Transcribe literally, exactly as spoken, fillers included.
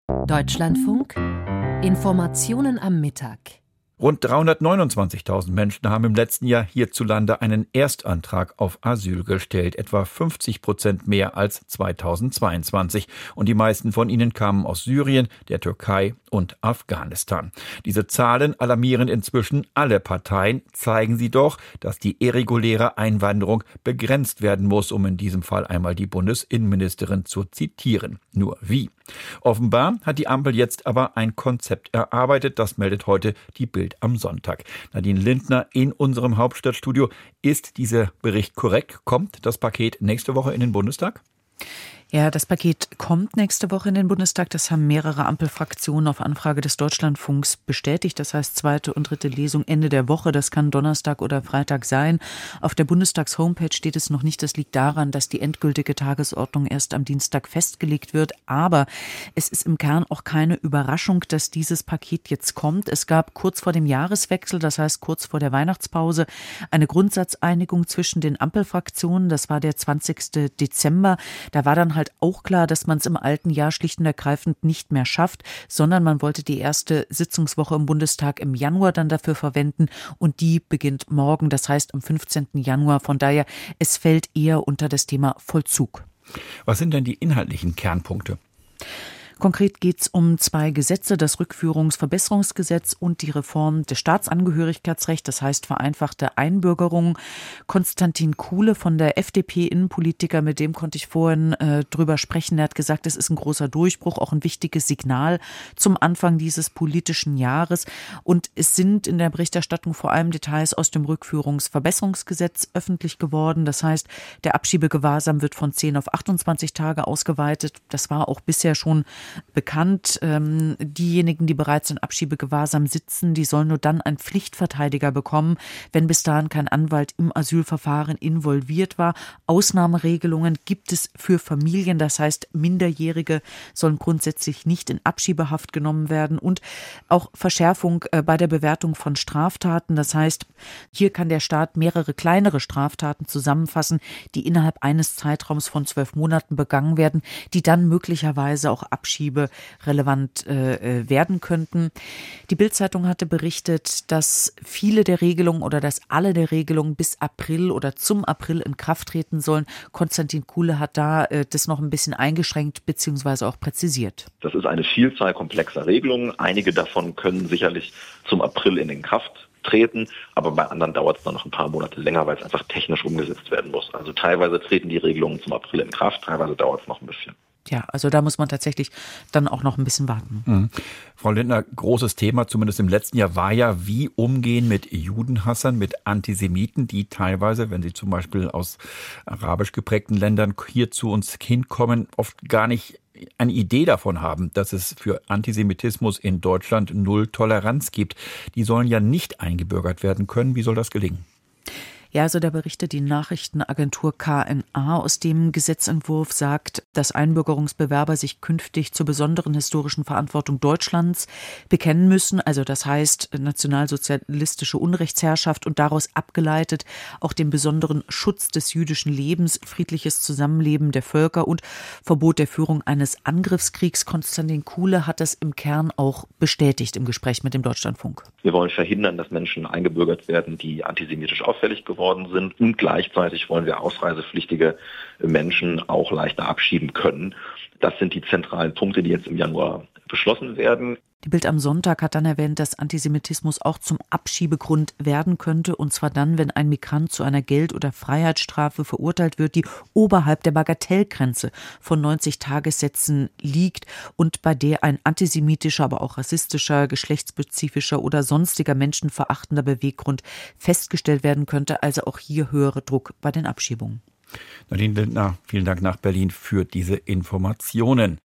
Deutschlandfunk Informationen am Mittag. Rund dreihundertneunundzwanzigtausend Menschen haben im letzten Jahr hierzulande einen Erstantrag auf Asyl gestellt, etwa fünfzig Prozent mehr als zweitausendzweiundzwanzig. Und die meisten von ihnen kamen aus Syrien, der Türkei und Afghanistan. Diese Zahlen alarmieren inzwischen alle Parteien, zeigen sie doch, dass die irreguläre Einwanderung begrenzt werden muss, um in diesem Fall einmal die Bundesinnenministerin zu zitieren. Nur wie? Offenbar hat die Ampel jetzt aber ein Konzept erarbeitet, das meldet heute die Bild am Sonntag. Nadine Lindner in unserem Hauptstadtstudio. Ist dieser Bericht korrekt? Kommt das Paket nächste Woche in den Bundestag? Ja, das Paket kommt nächste Woche in den Bundestag. Das haben mehrere Ampelfraktionen auf Anfrage des Deutschlandfunks bestätigt. Das heißt, zweite und dritte Lesung Ende der Woche. Das kann Donnerstag oder Freitag sein. Auf der Bundestags-Homepage steht es noch nicht. Das liegt daran, dass die endgültige Tagesordnung erst am Dienstag festgelegt wird. Aber es ist im Kern auch keine Überraschung, dass dieses Paket jetzt kommt. Es gab kurz vor dem Jahreswechsel, das heißt kurz vor der Weihnachtspause, eine Grundsatzeinigung zwischen den Ampelfraktionen. Das war der zwanzigsten Dezember. Da war dann halt auch klar, dass man es im alten Jahr schlicht und ergreifend nicht mehr schafft, sondern man wollte die erste Sitzungswoche im Bundestag im Januar dann dafür verwenden und die beginnt morgen, das heißt am fünfzehnten Januar. Von daher, es fällt eher unter das Thema Vollzug. Was sind denn die inhaltlichen Kernpunkte? Konkret geht es um zwei Gesetze, das Rückführungsverbesserungsgesetz und die Reform des Staatsangehörigkeitsrechts, das heißt vereinfachte Einbürgerung. Konstantin Kuhle von der F D P, Innenpolitiker, mit dem konnte ich vorhin äh, drüber sprechen. Er hat gesagt, es ist ein großer Durchbruch, auch ein wichtiges Signal zum Anfang dieses politischen Jahres. Und es sind in der Berichterstattung vor allem Details aus dem Rückführungsverbesserungsgesetz öffentlich geworden. Das heißt, der Abschiebegewahrsam wird von zehn auf achtundzwanzig Tage ausgeweitet. Das war auch bisher schon bekannt. Ähm, diejenigen, die bereits in Abschiebegewahrsam sitzen, die sollen nur dann einen Pflichtverteidiger bekommen, wenn bis dahin kein Anwalt im Asylverfahren involviert war. Ausnahmeregelungen gibt es für Familien, das heißt, Minderjährige sollen grundsätzlich nicht in Abschiebehaft genommen werden und auch Verschärfung äh, bei der Bewertung von Straftaten. Das heißt, hier kann der Staat mehrere kleinere Straftaten zusammenfassen, die innerhalb eines Zeitraums von zwölf Monaten begangen werden, die dann möglicherweise auch Abschiebe relevant äh, werden könnten. Die Bild-Zeitung hatte berichtet, dass viele der Regelungen oder dass alle der Regelungen bis April oder zum April in Kraft treten sollen. Konstantin Kuhle hat da äh, das noch ein bisschen eingeschränkt bzw. auch präzisiert. Das ist eine Vielzahl komplexer Regelungen. Einige davon können sicherlich zum April in Kraft treten, aber bei anderen dauert es dann noch ein paar Monate länger, weil es einfach technisch umgesetzt werden muss. Also teilweise treten die Regelungen zum April in Kraft, teilweise dauert es noch ein bisschen. Ja, also da muss man tatsächlich dann auch noch ein bisschen warten. Mhm. Frau Lindner, großes Thema, zumindest im letzten Jahr, war ja, wie umgehen mit Judenhassern, mit Antisemiten, die teilweise, wenn sie zum Beispiel aus arabisch geprägten Ländern hier zu uns hinkommen, oft gar nicht eine Idee davon haben, dass es für Antisemitismus in Deutschland null Toleranz gibt. Die sollen ja nicht eingebürgert werden können. Wie soll das gelingen? Ja, also da berichtet die Nachrichtenagentur K N A aus dem Gesetzentwurf, sagt, dass Einbürgerungsbewerber sich künftig zur besonderen historischen Verantwortung Deutschlands bekennen müssen. Also das heißt nationalsozialistische Unrechtsherrschaft und daraus abgeleitet auch den besonderen Schutz des jüdischen Lebens, friedliches Zusammenleben der Völker und Verbot der Führung eines Angriffskriegs. Konstantin Kuhle hat das im Kern auch bestätigt im Gespräch mit dem Deutschlandfunk. Wir wollen verhindern, dass Menschen eingebürgert werden, die antisemitisch auffällig geworden sind, und gleichzeitig wollen wir ausreisepflichtige Menschen auch leichter abschieben können. Das sind die zentralen Punkte, die jetzt im Januar beschlossen werden. Die Bild am Sonntag hat dann erwähnt, dass Antisemitismus auch zum Abschiebegrund werden könnte, und zwar dann, wenn ein Migrant zu einer Geld- oder Freiheitsstrafe verurteilt wird, die oberhalb der Bagatellgrenze von neunzig Tagessätzen liegt und bei der ein antisemitischer, aber auch rassistischer, geschlechtsspezifischer oder sonstiger menschenverachtender Beweggrund festgestellt werden könnte. Also auch hier höhere Druck bei den Abschiebungen. Nadine Lindner, vielen Dank nach Berlin für diese Informationen.